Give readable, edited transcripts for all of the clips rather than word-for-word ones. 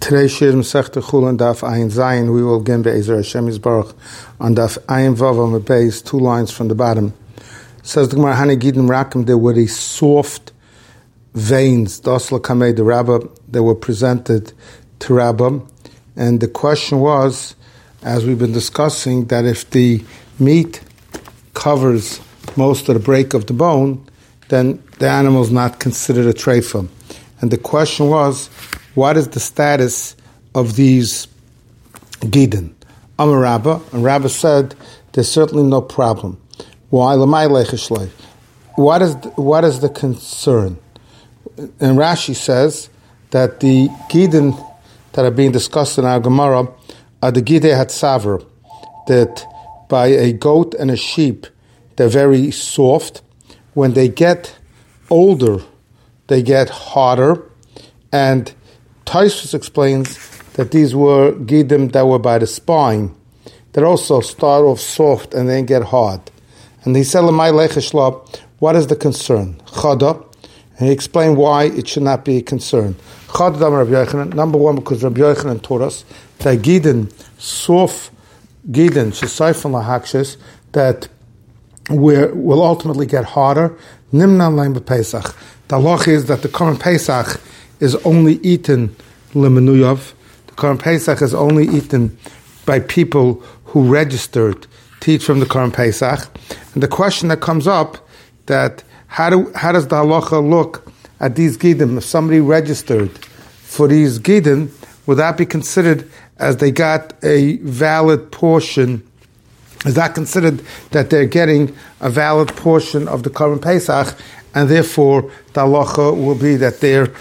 Today's Shir Masechta Chulin Daf Ayin Zayin. We will begin Be'ezer Hashem Yisbarach on Daf Ayin Vav on the base, 2 lines from the bottom. Says the Gemara Hani Gidin Rakim. There were these soft veins, Dasla Kamei the Rabbah, that were presented to Rabbah, and the question was, as we've been discussing, that if the meat covers most of the break of the bone, then the animal is not considered a treifa. And the question was, what is the status of these gidin? Amar Rabbah, and Rabbah said, there's certainly no problem. Why? What is the concern? And Rashi says that the gidin that are being discussed in our Gemara are the gidei hatzaver, that by a goat and a sheep, they're very soft. When they get older, they get harder. And Tosfos explains that these were gidim that were by the spine, that also start off soft and then get hard. And he said, what is the concern? Chada. And he explained why it should not be a concern. Number one, because Rabbi Yochanan taught us that gidin, soft gidin, shesaifan lahakshis, that will ultimately get harder. Nimnan leim b'Pesach. The halacha is that the Korban Pesach is only eaten lemenuyav. The Korban Pesach is only eaten by people who registered to eat from the Korban Pesach. And the question that comes up, that how does the halacha look at these gidim? If somebody registered for these gidim, would that be considered as they got a valid portion? Is that considered that they're getting a valid portion of the Korban Pesach, and therefore the halacha will be that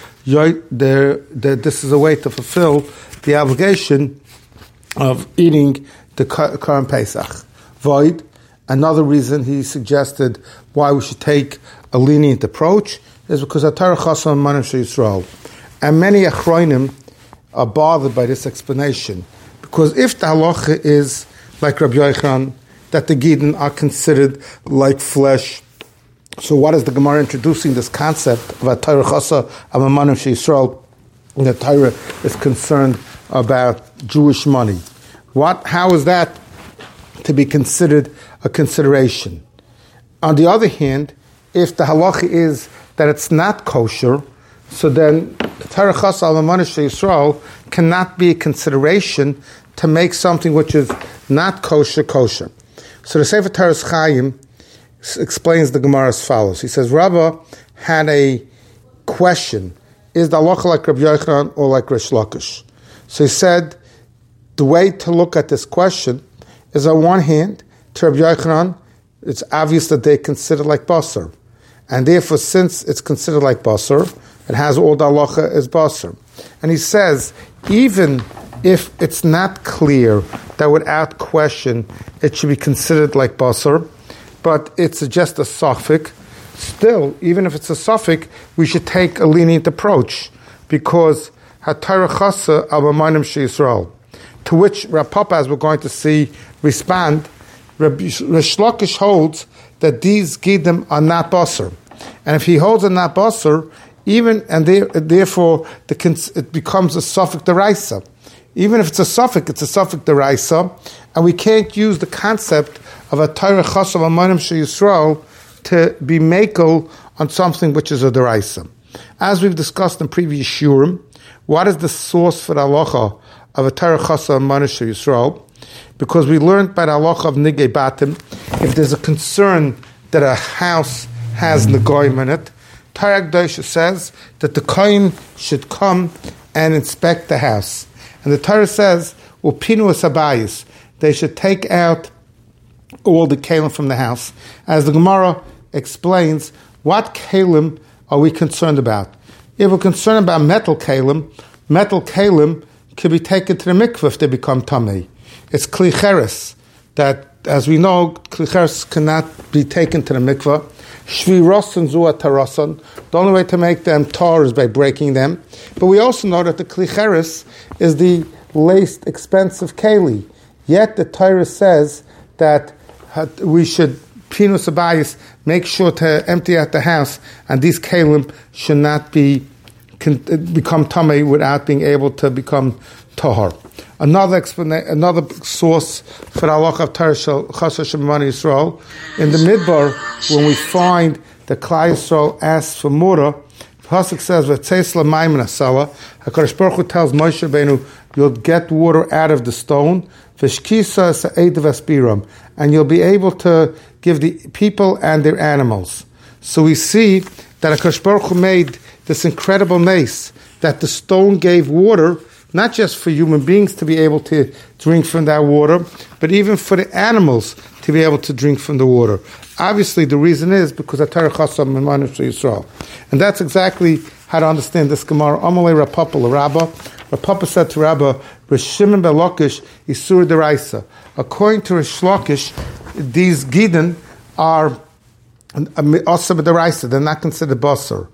this is a way to fulfill the obligation of eating the Korban Pesach? Void. Another reason he suggested why we should take a lenient approach is because Atar Chasam Manim Yisrael, and many Achronim are bothered by this explanation, because if the halacha is like Rabbi Yochanan, that the gidin are considered like flesh, so what is the Gemara introducing this concept of Atar Chasam Manim Yisrael? The Torah is concerned about Jewish money. How is that to be considered a consideration? On the other hand, if the halacha is that it's not kosher, so then Torah Chasam Manim Yisrael cannot be a consideration to make something which is not kosher. So the Sefer Teres Chaim explains the Gemara as follows. He says, Rabbah had a question: is the halacha like Rabbi Yochanan or like Rish Lakish? So he said, the way to look at this question is, on one hand, to Rabbi Yochanan, it's obvious that they consider like basar, and therefore, since it's considered like basar, it has all the halacha as basar. And he says, even if it's not clear that without question it should be considered like basar, but it's just a suffix, still, even if it's a suffix, we should take a lenient approach, because Hatara Chasa Abamanim Yisrael, to which Rav Papa, as we're going to see, respond. Rish Lakish holds that these gidim are not basar, and if he holds a not basar, therefore it becomes a suffix deraisa. Even if it's a suffix deraisa, and we can't use the concept of a Torah Chasam Amanim Yisrael to be makel on something which is a deraisa. As we've discussed in previous shurim, what is the source for the halacha of a Torah Chasam Amanim Yisrael? Because we learned by the halacha of Nigei Batim, if there's a concern that a house has negoim in it, Torah Kedosha says that the kohen should come and inspect the house. And the Torah says, Upinu Sabayis, they should take out all the kalim from the house. As the Gemara explains, what kalim are we concerned about? If we're concerned about metal kalim can be taken to the mikveh if they become tamei. It's kli cheres, that, as we know, kli cheres cannot be taken to the mikveh. Shvi rosan zua tarasan. The only way to make them tar is by breaking them. But we also know that the kli cheres is the least expensive keli. Yet the Torah says that we should pinus abayis, make sure to empty out the house, and these kalim should not be can become tamei without being able to become tahor. Another source for the halacha of Torah Chashash Shemani Yisrael, in the Midbar, when we find that Klal Yisrael asks for Mura, the pasuk says, "V'tzeis l'mayim nasala." Hakadosh Baruch Hu tells Moshe Rabbeinu, "You'll get water out of the stone, v'shkisa sa'ed v'aspiram, and you'll be able to give the people and their animals." So we see that Hakadosh Baruch Hu made this incredible mace that the stone gave water, not just for human beings to be able to drink from that water, but even for the animals to be able to drink from the water. Obviously, the reason is because of Torah Chasam Mimanu Yisrael. And that's exactly how to understand this Gemara. Amalei Rapapa l'Rabba. Rapapa said to Rabba, Rish Shimon ben Lakish Isur Deraisa. According to Rish Lakish, these Gidon are Osam Deraisa. They're not considered Basar.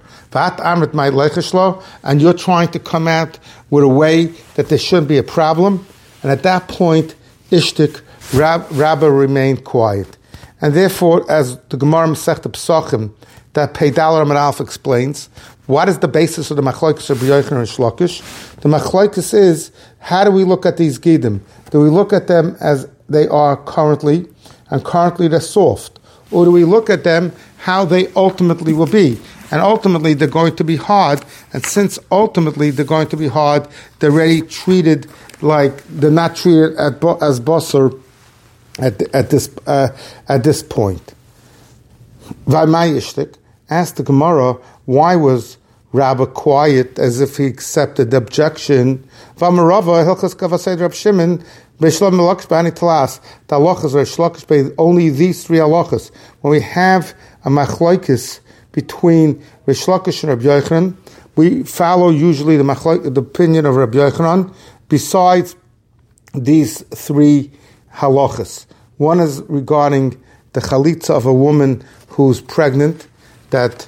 And you're trying to come out with a way that there shouldn't be a problem. And at that point, Ishtik, Rabbah remained quiet. And therefore, as the Gemara Masechta Pesachim, that Peidal Amud Aleph explains, what is the basis of the Machlokes of Rabbi Yochanan and Shlokish? The Machlokes is, how do we look at these Gidim? Do we look at them as they are currently, and currently they're soft? Or do we look at them how they ultimately will be? And ultimately, they're going to be hard. And since ultimately they're going to be hard, they're already treated like they're not treated as basar at this point. Vaymayishtik asked the Gemara, why was Rabbah quiet as if he accepted the objection? Vamarava hilchas kavasei Rab Shimon. The halachas are only these three halachas. When we have a machlokes between Rish Lakish and Rabbi Yochanan, we follow usually the opinion of Rabbi Yochanan, besides these three halachas. One is regarding the chalitza of a woman who's pregnant, that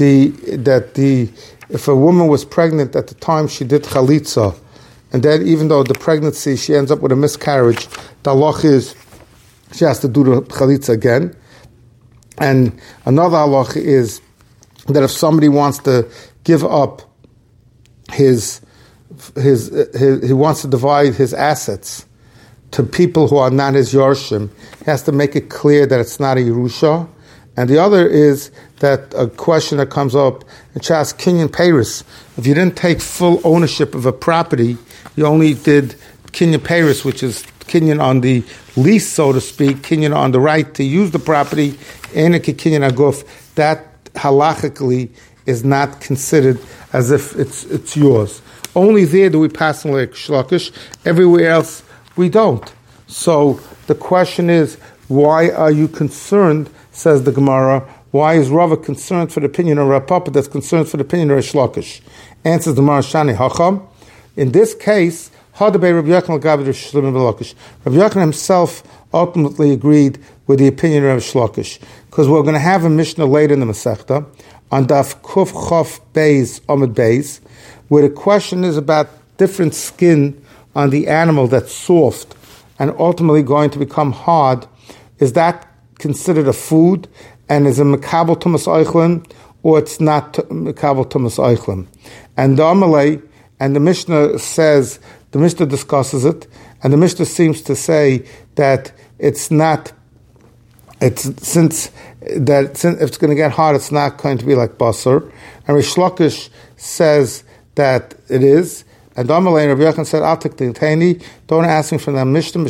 if a woman was pregnant at the time she did chalitza, and then even though the pregnancy she ends up with a miscarriage, the halach is she has to do the chalitza again. And another halach is that if somebody wants to give up he wants to divide his assets to people who are not his Yorshim, he has to make it clear that it's not a Yerusha. And the other is that a question that comes up in Chas Kinyan Paris. If you didn't take full ownership of a property, you only did Kinyan Paris, which is Kinyan on the lease, so to speak, Kinyan on the right to use the property, and a Kinyan Aguf, that halachically is not considered as if it's yours. Only there do we pass on like Shlokish. Everywhere else we don't. So the question is, why are you concerned, says the Gemara, why is Rava concerned for the opinion of Rav Papa that's concerned for the opinion of Shlokish? Answers the Gemara, Shani Hacham. In this case, Hadabei Rabbi Yochanan Gabi Shlomo ben Lakish. Rabbi Yochanan himself ultimately agreed with the opinion of Shlokish, because we're going to have a Mishnah later in the Masechta on Daf Kuf Chof Beis Amud Beis, where the question is about different skin on the animal that's soft and ultimately going to become hard. Is that considered a food, and is a Mekabel Tumas Eichlin, or it's not Mekabel Tumas Eichlin? And the Amalei, and the Mishnah says, the Mishnah discusses it, and the Mishnah seems to say that it's not, since if it's going to get hard, it's not going to be like basar. And Rish Lakish says that it is. And Amalei and Rabbi Yochanan said, "Atik Tintani, don't ask me from that Mishnah."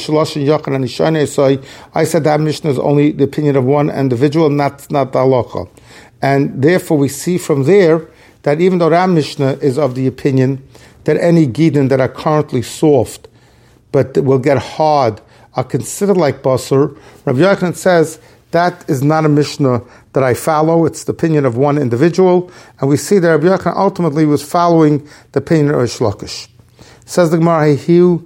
I said that Mishnah is only the opinion of one individual, not the halacha. And therefore, we see from there that even though that Mishnah is of the opinion that any gidin that are currently soft but will get hard are considered like basar, Rabbi Yochanan says that is not a Mishnah that I follow. It's the opinion of one individual, and we see that Rabbi Yochanan ultimately was following the opinion of Shlokish. Says the Gemara, says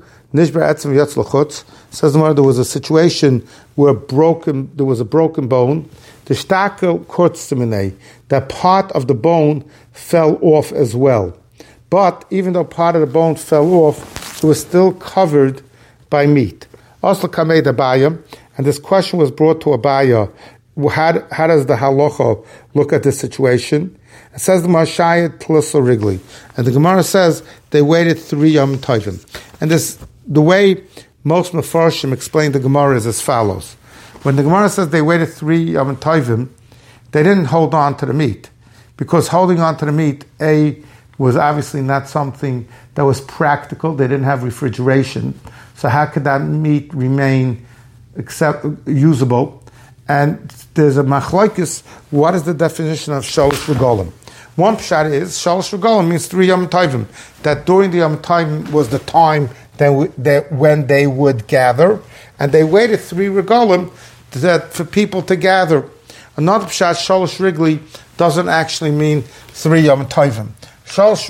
the Gemara, there was a situation where there was a broken bone. The shtakel kurtzimine, that part of the bone fell off as well. But even though part of the bone fell off, it was still covered by meat. Also, kamei Abaya, and this question was brought to Abaya. How does the halacha look at this situation? It says the Marshayat Tlusa Rigli. And the Gemara says they waited 3 Yom Tovim. And the way most Mefarshim explain the Gemara is as follows. When the Gemara says they waited 3 Yom Tovim, they didn't hold on to the meat. Because holding on to the meat, was obviously not something that was practical. They didn't have refrigeration. So how could that meat remain usable? And there's a machlokes. What is the definition of shalosh regalim? One pshat is shalosh regalim means 3 Yom Tovim. That during the Yom Tovim was the time when they would gather, and they waited 3 regalim for people to gather. Another pshat, shalosh rigli, doesn't actually mean 3 Yom Tovim. Shalosh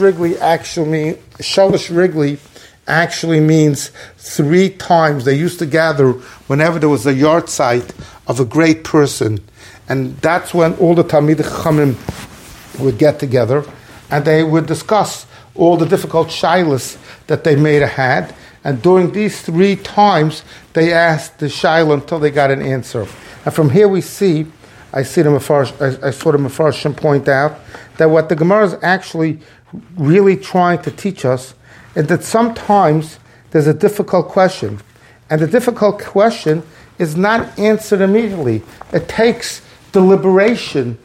rigli actually means 3 times. They used to gather whenever there was a yard site of a great person, and that's when all the Talmidei Chachamim would get together, and they would discuss all the difficult shilas that they may have had. And during these 3 times, they asked the shilah until they got an answer. And from here we see, I saw the Mefarshim point out that what the Gemara is actually really trying to teach us is that sometimes there's a difficult question, and the difficult question is not answered immediately. It takes deliberation.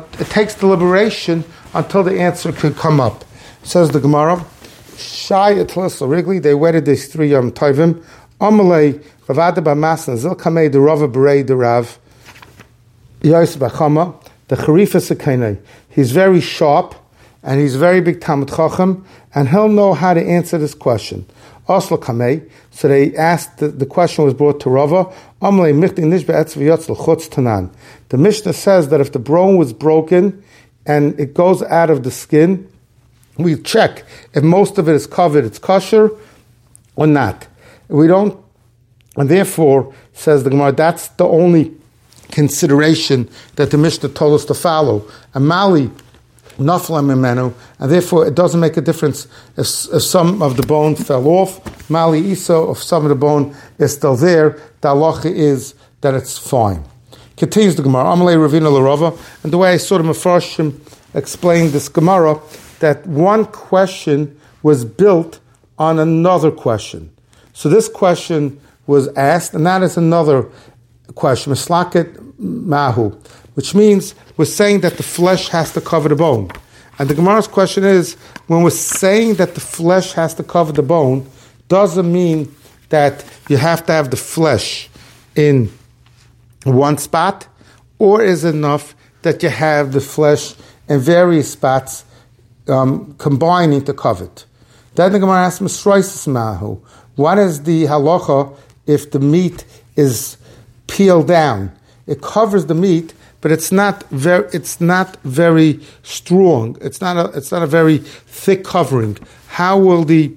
Until the answer could come up. Says the Gemara, Shai Etlas Rigli, they waited these 3 Yom Tovim. Amalei Ravada B'Masna Zil Kamei the Rava Berei the Rav Yosef Bachama the Charifa Sekenei. He's very sharp and he's very big Talmid Chacham, and he'll know how to answer this question. Oslo Kamei. So they asked. The question was brought to Rava. Amalei Michti Nishbe Etz V'Yotzl Chutz Tanan. The Mishnah says that if the bone was broken and it goes out of the skin, we check if most of it is covered, it's kosher or not. We don't, and therefore, says the Gemara, that's the only consideration that the Mishnah told us to follow. And Mali nafla mimenu, and therefore it doesn't make a difference if some of the bone fell off. Mali isa, if some of the bone is still there, the halacha is that it's fine. Continues the Gemara, Amalei Ravina L'Rava, and the way I saw the Mefarshim explain this Gemara, that one question was built on another question. So this question was asked, and that is another question, Mislaket Mahu, which means we're saying that the flesh has to cover the bone. And the Gemara's question is, when we're saying that the flesh has to cover the bone, doesn't mean that you have to have the flesh in one spot, or is it enough that you have the flesh in various spots combining to cover it? Then the Gemara asks, Misroisis Mahu, what is the halacha if the meat is peeled down? It covers the meat, but it's not very strong. It's not a very thick covering. How will the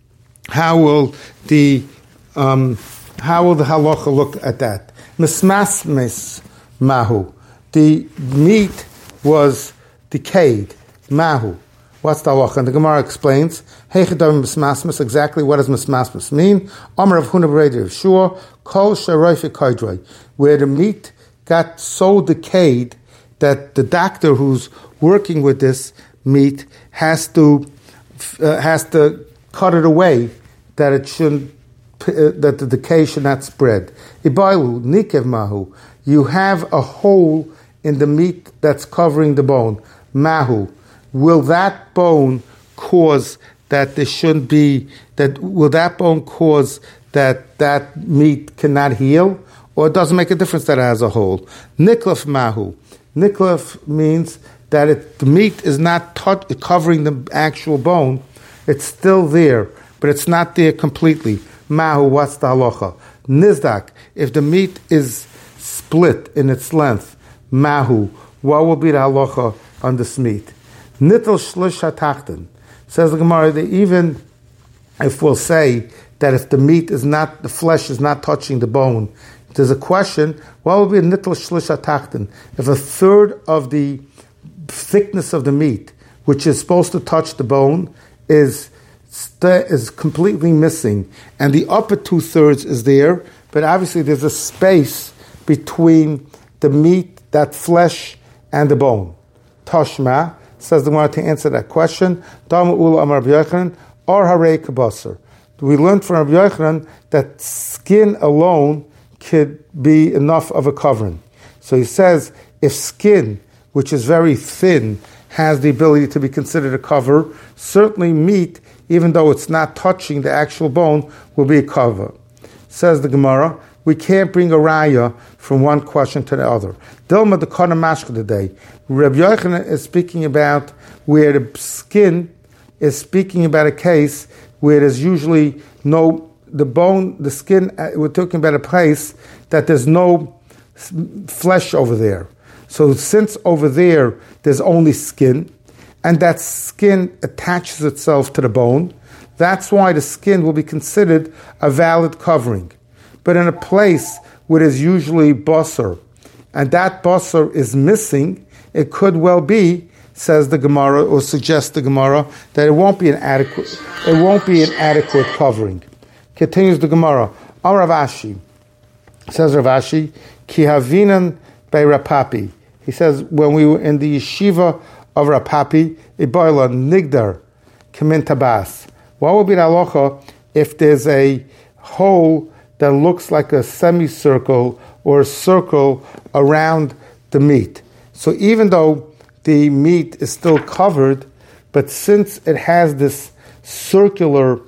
halacha look at that? Mismasmis mahu. The meat was decayed. Mahu. What's the halacha? And the Gemara explains, Heichadam mismasmis, exactly what does mismasmis mean? Amar of Huna B'Rei Yeshua, Kol Sharoife Kaidroi, where the meat got so decayed that the doctor who's working with this meat has to cut it away, that it shouldn't, that the decay should not spread. Ibailu nikev mahu, you have a hole in the meat that's covering the bone. Mahu, will that bone cause that there shouldn't be, that will that bone cause that meat cannot heal? Or it doesn't make a difference that it has a hole. Niklaf mahu. Niklaf means that the meat is not covering the actual bone. It's still there, but it's not there completely. Mahu, what's the halacha? Nizdak, if the meat is split in its length, mahu, what will be the halacha on this meat? Nitel shlish hatachten. Says the Gemara, that even if we'll say that if the meat is not, the flesh is not touching the bone, there's a question, what will be a nitel shlish hatachten? If a third of the thickness of the meat, which is supposed to touch the bone, is completely missing, and the upper 2/3 is there, but obviously there's a space between the meat, that flesh, and the bone. Tashma, Says the Gemara to answer that question. Dama ula amar Rabbi Yochanan or harei kabasar. We learned from Rabbi Yochanan that skin alone could be enough of a covering. So he says if skin, which is very thin, has the ability to be considered a cover, certainly meat, even though it's not touching the actual bone, will be a cover. Says the Gemara, we can't bring a raya from one question to the other. Dilma the Kana Mashka today. Rabbi Yochanan is speaking about where the skin is speaking about a case where there's usually no, the bone, the skin, we're talking about a place that there's no flesh over there. So since over there's only skin, and that skin attaches itself to the bone, that's why the skin will be considered a valid covering. But in a place where there's usually basar, and that basar is missing, it could well be, says the Gemara, or suggests the Gemara, that it won't be an adequate covering. Continues the Gemara. Rav Ashi, says Rav Ashi, ki havinan bei Rapapi. He says, when we were in the yeshiva of Rapapi, Iboila Nigdar Kamin Tabas. What would be the halacha if there's a hole that looks like a semicircle or a circle around the meat? So even though the meat is still covered, but since it has this circle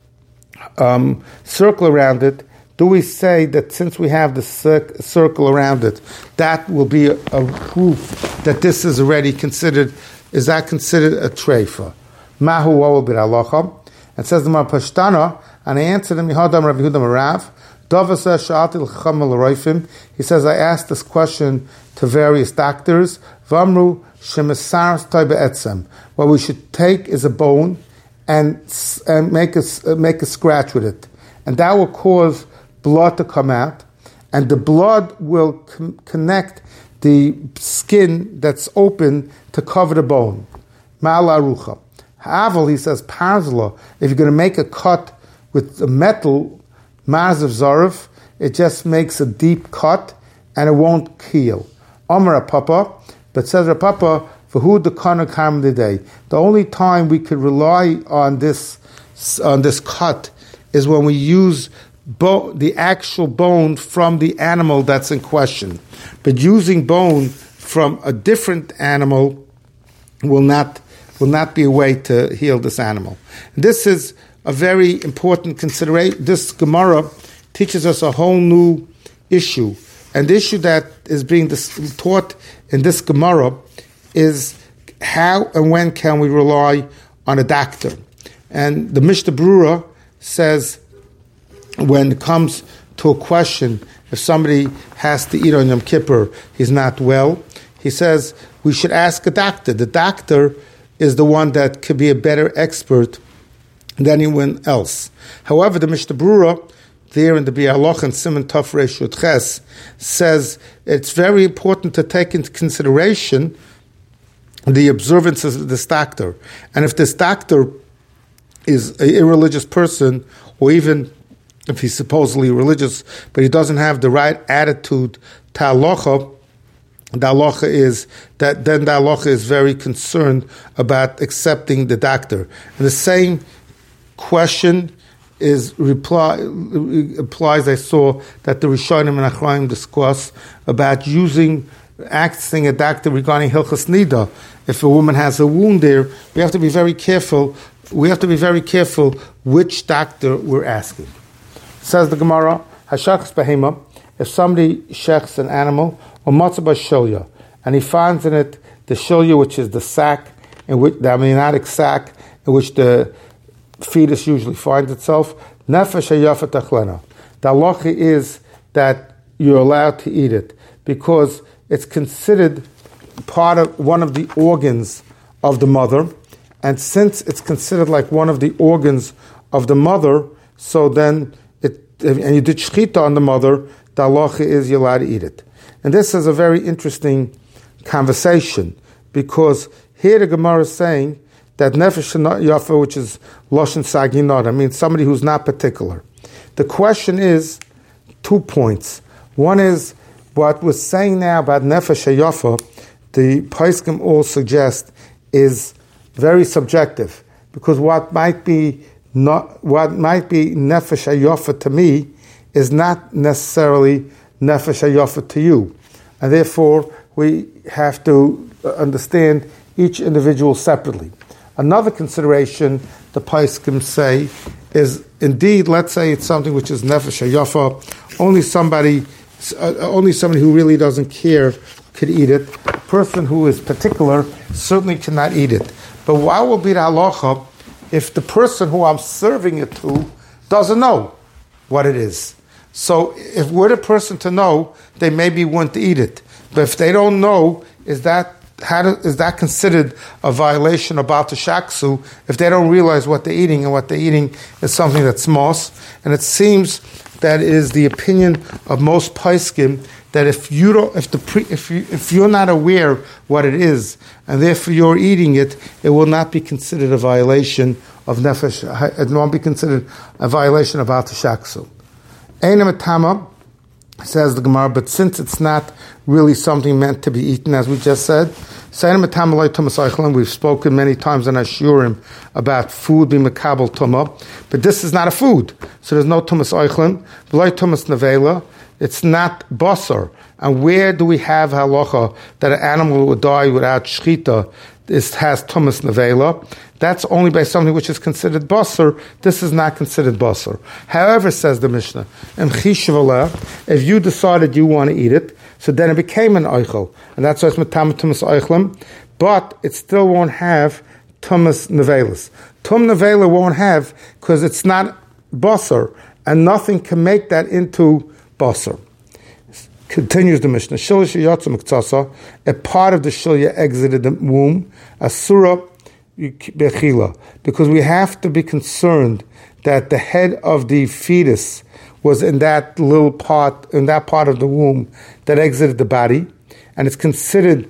around it, do we say that since we have the circle around it, that will be a proof that this is already considered, is that considered a treifa? Mahu wa will be halacha? And says the Mar Pashtana, and I answered him, Yehadam Rav Yehuda Rav, Davasa Sha'ati l'chacham l'roifim. He says, I asked this question to various doctors. Vamru shemesaras toy be'etzem. What we should take is a bone and make a scratch with it, and that will cause blood to come out, and the blood will connect the skin that's open to cover the bone. Ma'ala arucha. Havel, he says, parzla, if you're going to make a cut with the metal, Mazav Zarif, it just makes a deep cut and it won't heal. Amar Papa, but says Papa, for who the kana kam today. The only time we could rely on this cut is when we use the actual bone from the animal that's in question. But using bone from a different animal will not be a way to heal this animal. And this is a very important consideration. This Gemara teaches us a whole new issue. And the issue that is being taught in this Gemara is how and when can we rely on a doctor. And the Mishnah Brura says when it comes to a question, if somebody has to eat on Yom Kippur, he's not well, he says we should ask a doctor. The doctor is the one that could be a better expert than anyone else. However, the Mishnah Brura, there in the Bi'aloch and Simon Tov Reish Yud Ches, says it's very important to take into consideration the observances of this doctor. And if this doctor is an irreligious person, or even if he's supposedly religious, but he doesn't have the right attitude to halacha, the halacha is that then the halacha is very concerned about accepting the doctor. And the same question applies. I saw that the Rishonim and Achraim discuss about accessing a doctor regarding Hilchas Nida. If a woman has a wound there, we have to be very careful. We have to be very careful which doctor we're asking. Says the Gemara, Hashachs behema, if somebody shechs an animal, or matzah b'shilya, and he finds in it the shilya, which is the sack, in which the amniotic sack, in which the fetus usually finds itself, nefesh hayafet achlena. The halacha is that you're allowed to eat it because it's considered part of one of the organs of the mother, and since it's considered like one of the organs of the mother, so then and you did shchita on the mother, the halacha is you're allowed to eat it. And this is a very interesting conversation because here the Gemara is saying that nefesh yafa, which is loshen saginot, I mean somebody who's not particular. The question is 2 points. One is what we're saying now about nefesh yafa. The Paiskim all suggest is very subjective, because what might be nefesh hayofa to me is not necessarily nefesh hayofa to you, and therefore we have to understand each individual separately. Another consideration the Poskim say is, indeed, let's say it's something which is nefesh hayofa, only somebody who really doesn't care could eat it. A person who is particular certainly cannot eat it. But why will be the halacha if the person who I'm serving it to doesn't know what it is? So if we're the person to know, they maybe want to eat it. But if they don't know, is that considered a violation of Baal Shaksu if they don't realize what they're eating, and what they're eating is something that's mos? And it seems that is the opinion of most poskim, that if you're not aware what it is, and therefore you're eating it, it will not be considered a violation of nefesh. It won't be considered a violation of Baal Shaksu. Einam etama, says the Gemara, but since it's not really something meant to be eaten, as we just said, we've spoken many times in Ashurim about food being makabel tumah, but this is not a food, so there's no tumas oichlin, v'loy tumas nevela. It's not basar. And where do we have halacha that an animal would die without shchita? This has tumas nevela. That's only by something which is considered basar. This is not considered basar. However, says the Mishnah, if you decided you want to eat it, so then it became an oichel, and that's why it's matam tumas oichlim, but it still won't have tumas nevelas. Tum nevela won't have, because it's not basar, and nothing can make that into basar. Continues the Mishnah, a part of the shilya exited the womb, asura bechila, because we have to be concerned that the head of the fetus was in that little part, in that part of the womb that exited the body, and it's considered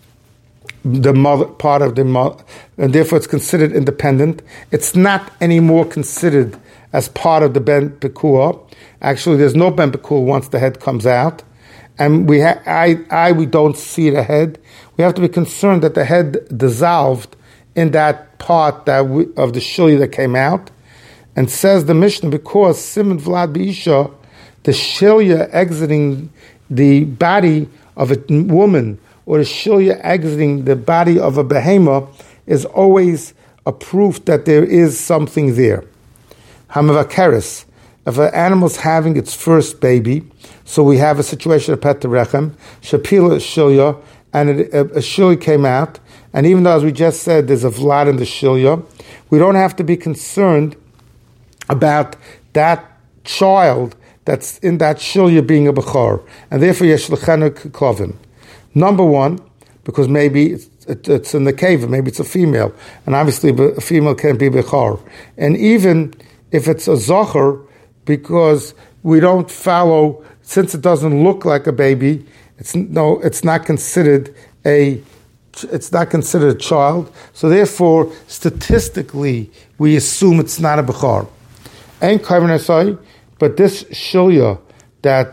the mother part of the mother, and therefore it's considered independent. It's not anymore considered as part of the ben pekua. Actually, there's no ben pekua once the head comes out, and we don't see the head. We have to be concerned that the head dissolved in that part of the shilya that came out. And says the Mishnah, because Simon Vlad Beisha, the shilya exiting the body of a woman, or the shilya exiting the body of a behema, is always a proof that there is something there. Hamavakeres, if an animal's having its first baby, so we have a situation of Pet Rechem, Shapila shilya, and a shilya came out, and even though, as we just said, there's a vlad in the shilya, we don't have to be concerned about that child that's in that shilya being a bechor, and therefore yesh l'chenu k'klovim. Number one, because maybe it's in the cave, maybe it's a female, and obviously a female can't be bechor. And even if it's a zocher, because we don't follow, since it doesn't look like a baby, it's not considered a child. So therefore, statistically, we assume it's not a bechor. And but this shilya that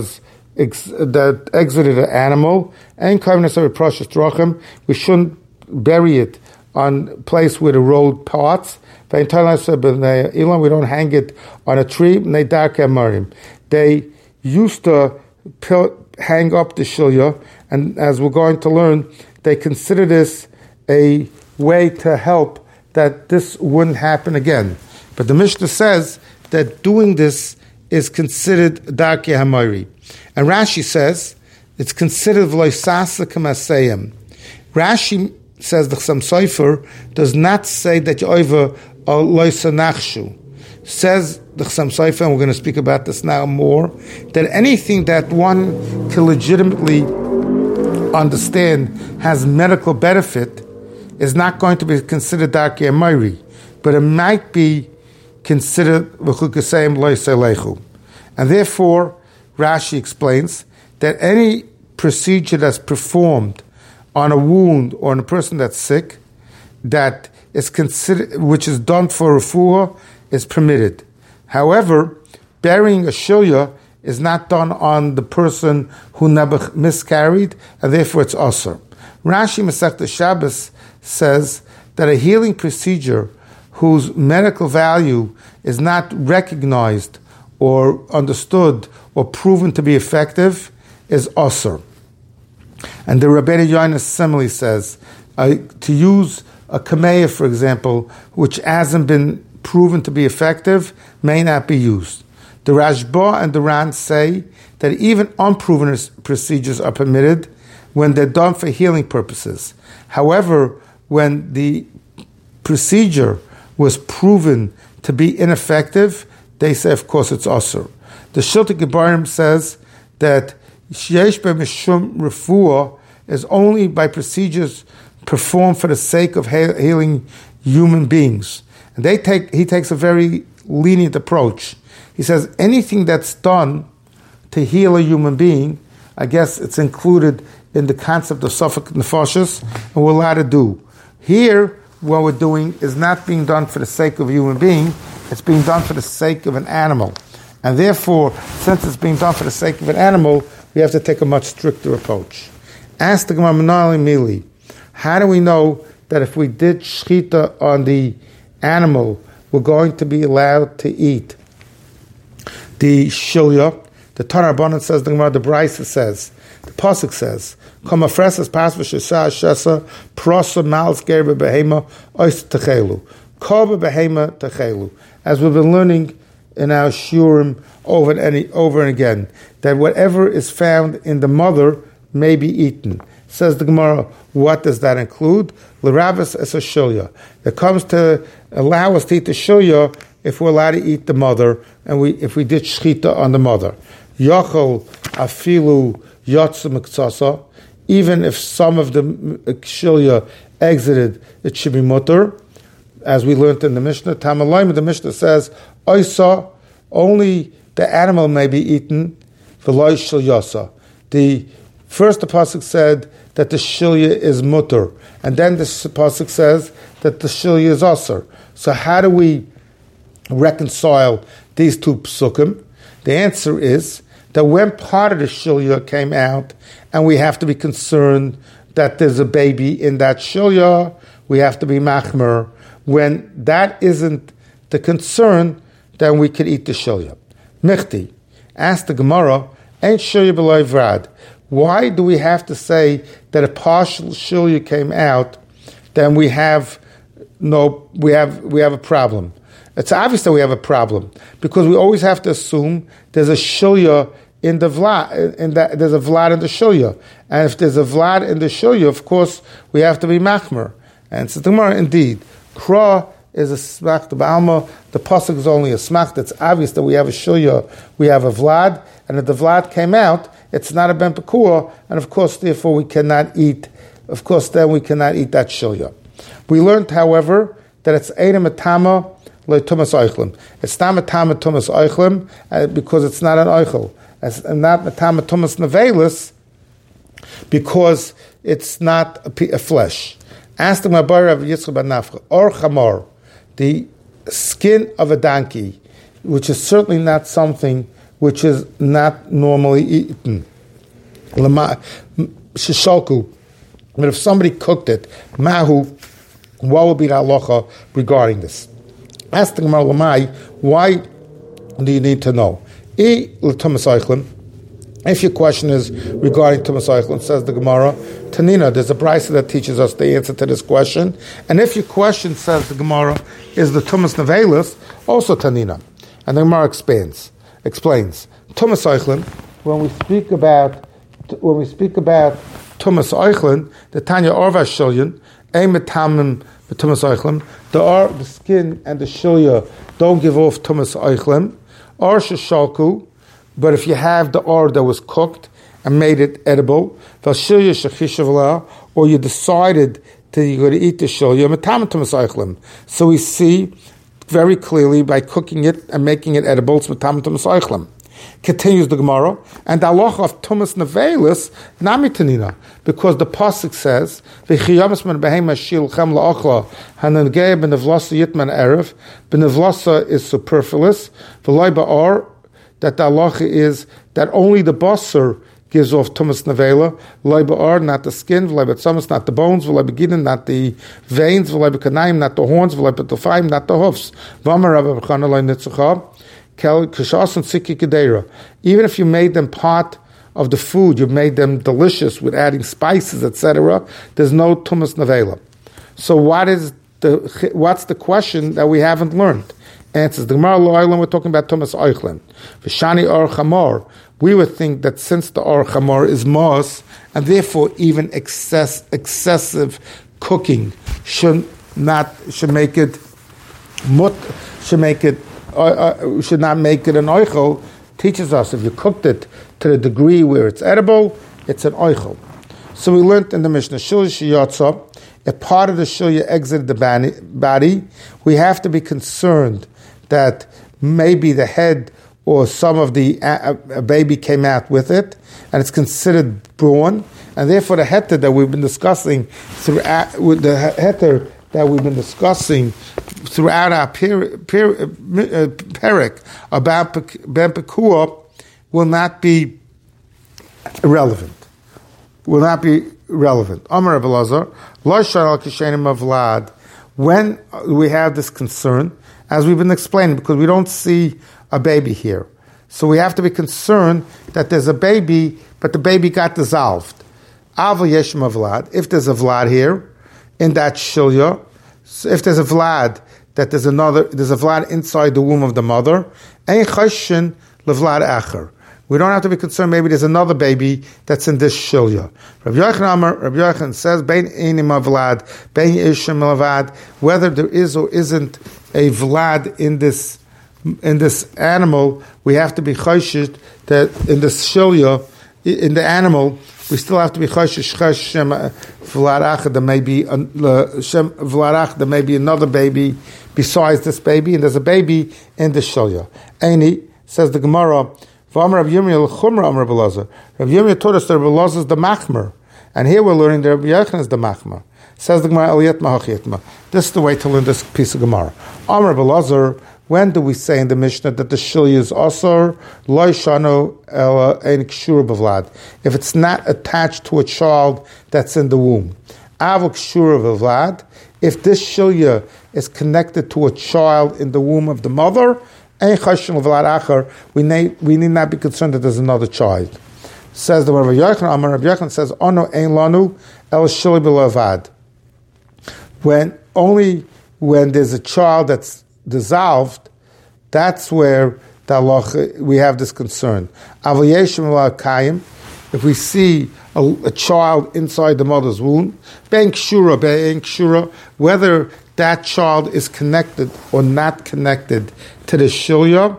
exited an animal, and we shouldn't bury it on a place where the road parts. We don't hang it on a tree. They used to hang up the shilya, and as we're going to learn, they consider this a way to help that this wouldn't happen again. But the Mishnah says that doing this is considered darkei hamayri. And Rashi says it's considered v'loisasa k'maseyim. Rashi says the Chassam Sofer does not say that you over loisanachshu. Says the Chassam Sofer, and we're going to speak about this now more, that anything that one can legitimately understand has medical benefit is not going to be considered darkei hamayri, but it might be considered v'chukasayim loisalechu. And therefore, Rashi explains that any procedure that's performed on a wound or on a person that's sick, that is considered, which is done for refuah, is permitted. However, burying a shilya is not done on the person who miscarried, and therefore it's asur. Rashi Masechta Shabbos says that a healing procedure whose medical value is not recognized or understood or proven to be effective is asur. And the Rabbeinu Yonah similarly says to use a kameya, for example, which hasn't been proven to be effective, may not be used. The Rashba and the Ran say that even unproven procedures are permitted when they're done for healing purposes. However, when the procedure was proven to be ineffective, they say, of course, it's asur. The Shiltei Gebarim says that sheyesh b'mishum refuah is only by procedures performed for the sake of healing human beings. And he takes a very lenient approach. He says anything that's done to heal a human being, I guess it's included in the concept of safek nefashos, and we're allowed to do. Here, what we're doing is not being done for the sake of a human being, it's being done for the sake of an animal. And therefore, since it's being done for the sake of an animal, we have to take a much stricter approach. Ask the Gemara Menali Mili, how do we know that if we did shchita on the animal, we're going to be allowed to eat the shilya? The Tanur Rabbanan says, the Gemara, the Brisa says, the Pasuk says, "Kama fresas pas v'shesa shesa prosa mal's gerbe behema ois techelu koba behema techelu." As we've been learning in our shurim over and again, that whatever is found in the mother may be eaten. Says the Gemara, what does that include? L'ravas es a shilya. It comes to allow us to eat the shilya if we're allowed to eat the mother, and if we did shchita on the mother. Yochel afilu yotza miktsasa. Even if some of the shilya exited, it should be mutter, as we learned in the Mishnah. Tamalayim, the Mishnah says, oisa, only the animal may be eaten, v'loy shilyasa. The pasuk said that the shilya is mutter, and then the pasuk says that the shilya is asur. So how do we reconcile these two psukim? The answer is that when part of the shilya came out, and we have to be concerned that there's a baby in that shilya, we have to be machmer. When that isn't the concern, then we could eat the shilya. Michti, ask the Gemara, ain't shilya b'loy vrad? Why do we have to say that a partial shilya came out, then we have a problem? It's obvious that we have a problem, because we always have to assume there's a shilya in the vlad, there's a vlad in the shilya. And if there's a vlad in the shilya, of course, we have to be machmer. And so the Gemara, indeed, kra is a smach to ba'alma. The pasuk is only a smach. That's obvious that we have a shilya, we have a vlad, and if the vlad came out, it's not a ben pekua, and of course, therefore, we cannot eat. Of course, then we cannot eat that shilya. We learned, however, that it's eina matama le tumas oichlem. It's not matama tumas oichlem because it's not an oichel. It's not matama tumas nevelis because it's not a flesh. Ask the Mabar of Yitzchak ben Nafcha, or chamor, the skin of a donkey, which is certainly not something which is not normally eaten. Shishalku, but if somebody cooked it, mahu, what would be the halacha regarding this? Ask the Gemara Lamai, why do you need to know? If your question is regarding Tumas Oichlin, says the Gemara, Tanina, there's a brisa that teaches us the answer to this question. And if your question, says the Gemara, is the Tumas Nevelis, also Tanina. And the Gemara explains. Tumas Oichlin, when we speak about Tumas Oichlin, the Tanya Orva Shilyan, Eimetamim Tumas Oichlin, the skin and the shilya don't give off Tumas Oichlin, or Sheshalku, but if you have the or that was cooked and made it edible, or you decided that you're going to eat the shilya, so we see very clearly by cooking it and making it edible, it's Continues the Gemara, and the halacha of Tumas Nevelis, Nami Tanina, because the pasuk says, "V'chiyamas men behema shil chem la'achla hanengei benevlasa yitman erev." Benevlasa is superfluous. V'loy ba'ar, that the halacha is that only the basar gives off tumas nevela. V'loi ba'ar, not the skin. V'loi b'tzamas, not the bones. V'loi b'gidin, not the veins. V'loi b'kanayim, not the horns. V'loi b'tofayim, not the hoofs. V'amar Rabbi B'chana lo nitzucha. Kel kishas and sikki kedera. Even if you made them part of the food, you made them delicious with adding spices, etc., there's no tumas nevela. So what's the question that we haven't learned? Answers the Gemara Lo'olam, we're talking about tumas oichlin. V'shani or chamor, we would think that since the or chamor is mos, and therefore even excessive cooking should make it should not make it an oichel, teaches us if you cooked it to the degree where it's edible, it's an oichel. So we learned in the Mishnah, Shilya Shiyotza, if part of the Shilya exited the body, we have to be concerned that maybe the head or some of the a baby came out with it, and it's considered brawn, and therefore the heter that we've been discussing throughout our perek about Ben Pekua will not be relevant. Amar Rabbi Elazar, Lo shal kishenim avlad. When we have this concern, as we've been explaining, because we don't see a baby here, so we have to be concerned that there's a baby, but the baby got dissolved. Aval yeshem avlad. If there's a vlad here in that shilya, so if there's a vlad, that there's a vlad inside the womb of the mother, ein chashin levlad acher. We don't have to be concerned. Maybe there's another baby that's in this shilya. Rabbi Yochanan says, "Bein enim vlad, bein ishim vlad." Whether there is or isn't a vlad in this animal, we have to be choshed that in this shilya, in the animal, we still have to be choshed shem vlad acher. There may be another baby besides this baby, and there's a baby in the shilya. Eini, says the Gemara. Rav Yirmiyah taught us that Rabbi Elazar is the machmer, and here we're learning that Rabbi Yochanan is the machmer. Says the Gemara, this is the way to learn this piece of Gemara. Amar Rabbi Elazar, when do we say in the Mishnah that the shilya is asar lo shano ela ein kshura b'vlad? If it's not attached to a child that's in the womb, avu kshura b'vlad. If this shilya is connected to a child in the womb of the mother, we need not be concerned that there's another child. Says the Rabbi Yochanan. Rabbi Yochanan says, "Ono ein lanu el shili b'levad." When there's a child that's dissolved, that's where we have this concern. If we see a child inside the mother's womb, whether that child is connected or not connected to the shilya,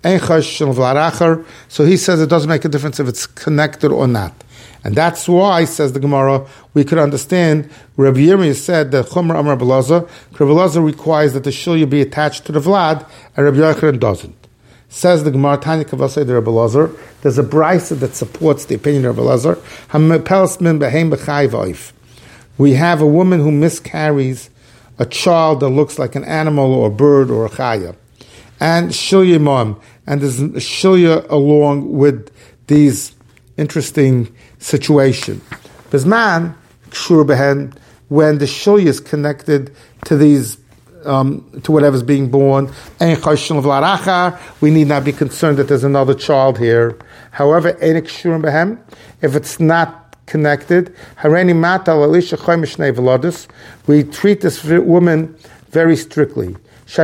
so he says it doesn't make a difference if it's connected or not. And that's why, says the Gemara, we could understand Rabbi Yirmiyah said that Chumra Amar Rabbi Elazar requires that the shilya be attached to the vlad, and Rabbi Yochanan doesn't. Says the Gemara, Tanya Kavasei de Rabbi Elazar, there's a brisa that supports the opinion of Rabbi Elazar. We have a woman who miscarries a child that looks like an animal or a bird or a chaya, and shilya mom, and there's a shilya along with these interesting situation. Bizman kshur behen, when the shilya is connected to these to whatever's being born, we need not be concerned that there's another child here. However, if it's not connected, we treat this woman very strictly.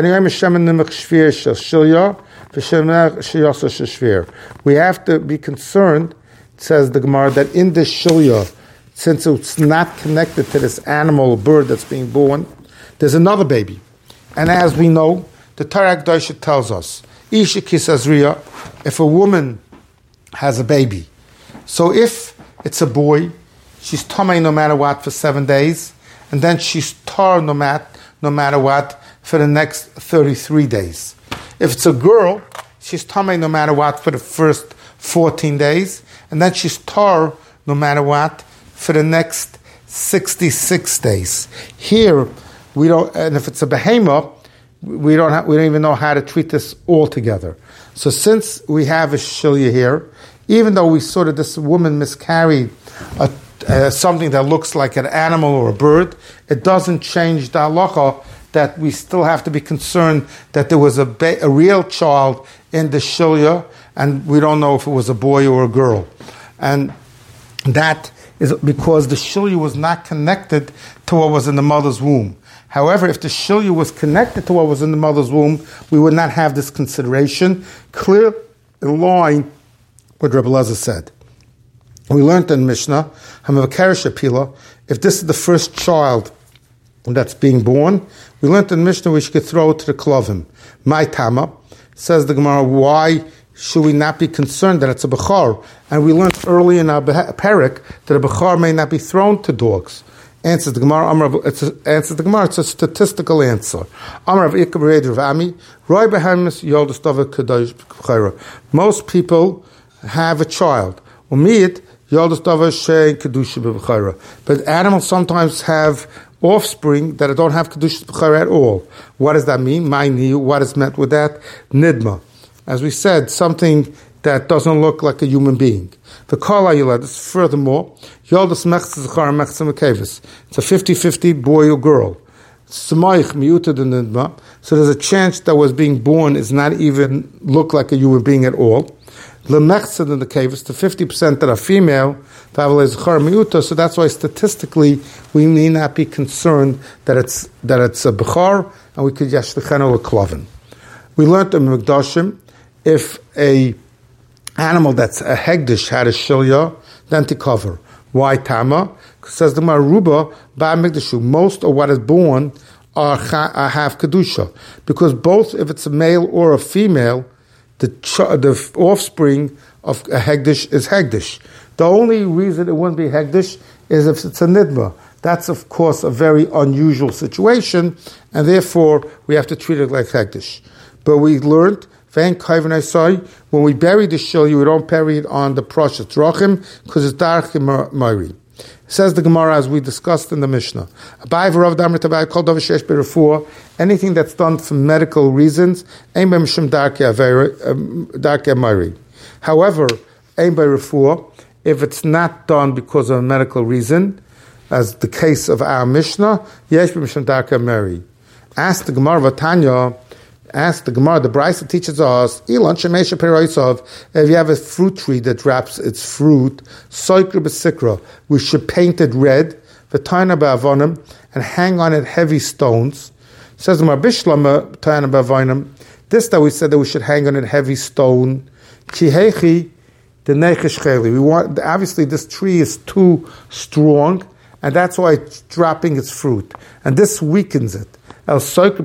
We have to be concerned, says the Gemara, that in this shilya, since it's not connected to this animal or bird that's being born, there's another baby. And as we know, the Torah Kedosha tells us, Isha kisazriya, if a woman has a baby, so if it's a boy, she's tamei no matter what for 7 days, and then she's tar no matter what for the next 33 days. If it's a girl, she's tamei no matter what for the first 14 days, and then she's tar no matter what for the next 66 days. Here, we don't, and if it's a behemoth, we don't even know how to treat this all together. So since we have a shilya here, even though we saw that this woman miscarried something that looks like an animal or a bird, it doesn't change the halacha that we still have to be concerned that there was a real child in the shilya, and we don't know if it was a boy or a girl. And that is because the shilya was not connected to what was in the mother's womb. However, if the shilya was connected to what was in the mother's womb, we would not have this consideration. Clear in line what Rebbe Elazar said. We learned in Mishnah, if this is the first child that's being born, we learned in Mishnah we should throw it to the klovim. My Tama, says the Gemara, why should we not be concerned that it's a bechar? And we learned early in our parak that a bechar may not be thrown to dogs. Answers the Gemara. It's a statistical answer. Most people have a child. But animals sometimes have offspring that don't have kedusha b'chayra at all. What does that mean? What is meant with that? Nidma. As we said, something that doesn't look like a human being. The kala yilad is furthermore, yoldas mechz zechar mechz mekevis. It's a 50-50 boy or girl. Smayich miuted in nidma, so there's a chance that was being born is not even look like a human being at all. Lemechzed in the kevis, the 50% that are female, so that's why statistically we need not be concerned that it's a bechar, and we could yashlichenu a klovin. We learned in Mikdashim, if a animal that's a hegdish had a shilya, then to cover. Why Tama? Because says the Maruba ba Mikdashu, most of what is born are have kedusha, because both if it's a male or a female, the offspring of a hegdish is hegdish. The only reason it wouldn't be hegdish is if it's a nidma. That's, of course, a very unusual situation, and therefore we have to treat it like hegdish. But we learned, when we bury the shilya, we don't bury it on the prashas drachim, because it's dark in Mari. Says the Gemara, as we discussed in the Mishnah, anything that's done for medical reasons, however, if it's not done because of a medical reason, as the case of our Mishnah, ask the Gemara, the Brisa teaches us, if you have a fruit tree that drops its fruit, we should paint it red, and hang on it heavy stones. It says this that we said that we should hang on it heavy stone. We want, obviously this tree is too strong, and that's why it's dropping its fruit. And this weakens it. But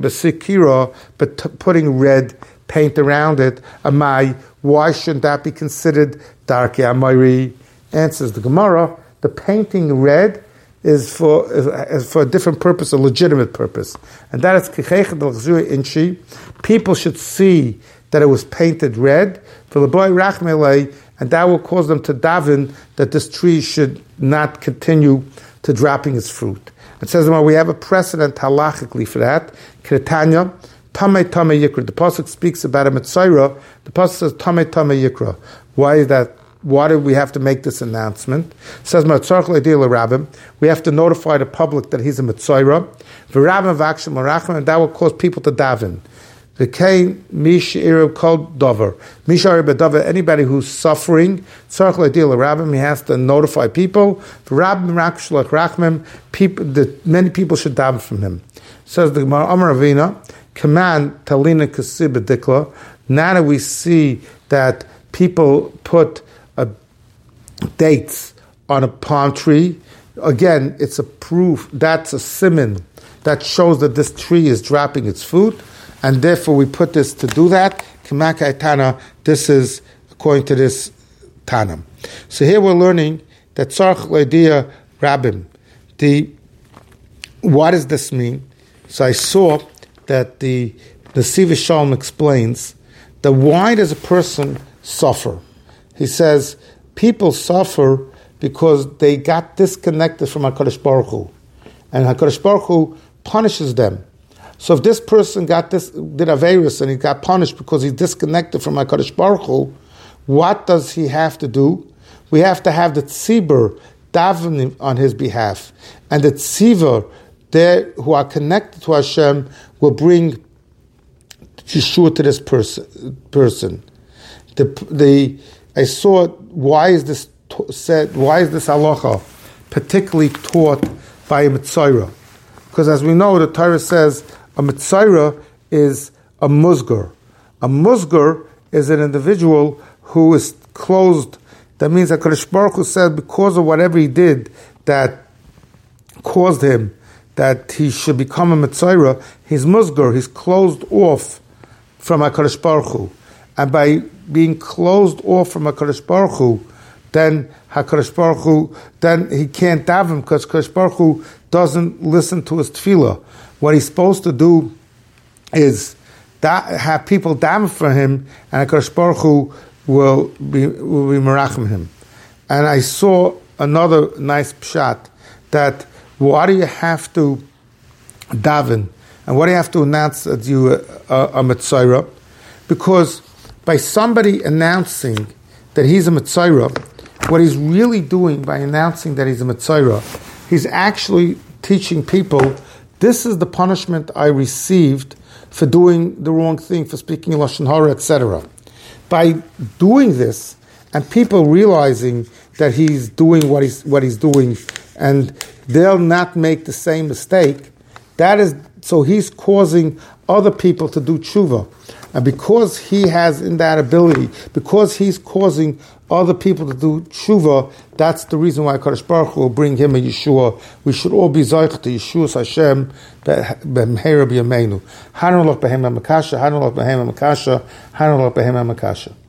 putting red paint around it, why shouldn't that be considered darkei amayri? Answers the Gemara, the painting red is for a different purpose, a legitimate purpose. And that is inchi. People should see that it was painted red, and that will cause them to daven that this tree should not continue to dropping its fruit. It says we have a precedent halachically for that. Ketanya, Tamei Tamei Yikra. The pasuk speaks about a Mitzayra. The pasuk says Tamei Tamei Yikra. Why is that? Why do we have to make this announcement? It says we have to notify the public that he's a Mitzayra. And that will cause people to daven. Anybody who's suffering, he has to notify people. Many people should daven from him. Says the Gemara, Amar Ravina, command talina kasib dikla. Now that we see that people put dates on a palm tree, again, it's a proof, that's a siman that shows that this tree is dropping its fruit. And therefore, we put this to do that. Kamakai Tana, this is according to this Tanam. So here we're learning that Tzarech Leidia Rabbim. What does this mean? So I saw that the Siva Shalom explains that why does a person suffer? He says people suffer because they got disconnected from HaKadosh Baruch Hu. And HaKadosh Baruch Hu punishes them. So if this person did Averis and he got punished because he's disconnected from HaKadosh Baruch Hu, what does he have to do? We have to have the tzibur davening on his behalf. And the tzibur, there who are connected to Hashem, will bring Yeshua to this person. I saw, why is this said? Why is this halacha particularly taught by a Mitzayra? Because as we know, the Torah says a Mitzayra is a musgar. A musgar is an individual who is closed. That means that HaKadosh Baruch Hu said, because of whatever he did that caused him, that he should become a Mitzayra, he's musgar, he's closed off from HaKadosh Baruch Hu. And by being closed off from HaKadosh Baruch Hu, then HaKadosh Baruch Hu, then he can't daven because HaKadosh Baruch Hu doesn't listen to his tefillah. What he's supposed to do is have people daven for him, and HaKadosh Baruch Hu will be merachim him. And I saw another nice pshat, that why do you have to daven, and why do you have to announce that you are a Mitzayra? Because by somebody announcing that he's a Mitzayra, what he's really doing by announcing that he's a Mitzayra, he's actually teaching people, this is the punishment I received for doing the wrong thing, for speaking Lashon Hara, etc. By doing this, and people realizing that he's doing what he's doing, and they'll not make the same mistake, so he's causing other people to do tshuva. And because he has in that ability, because he's causing other people to do tshuva, that's the reason why HaKadosh Baruch Hu will bring him a Yeshua. We should all be zoich to Yeshua's Hashem b'mheira b'yameinu. Hanu lach b'hem ha'makasha, hanu lach b'hem ha'makasha, hanu lach b'hem ha'makasha.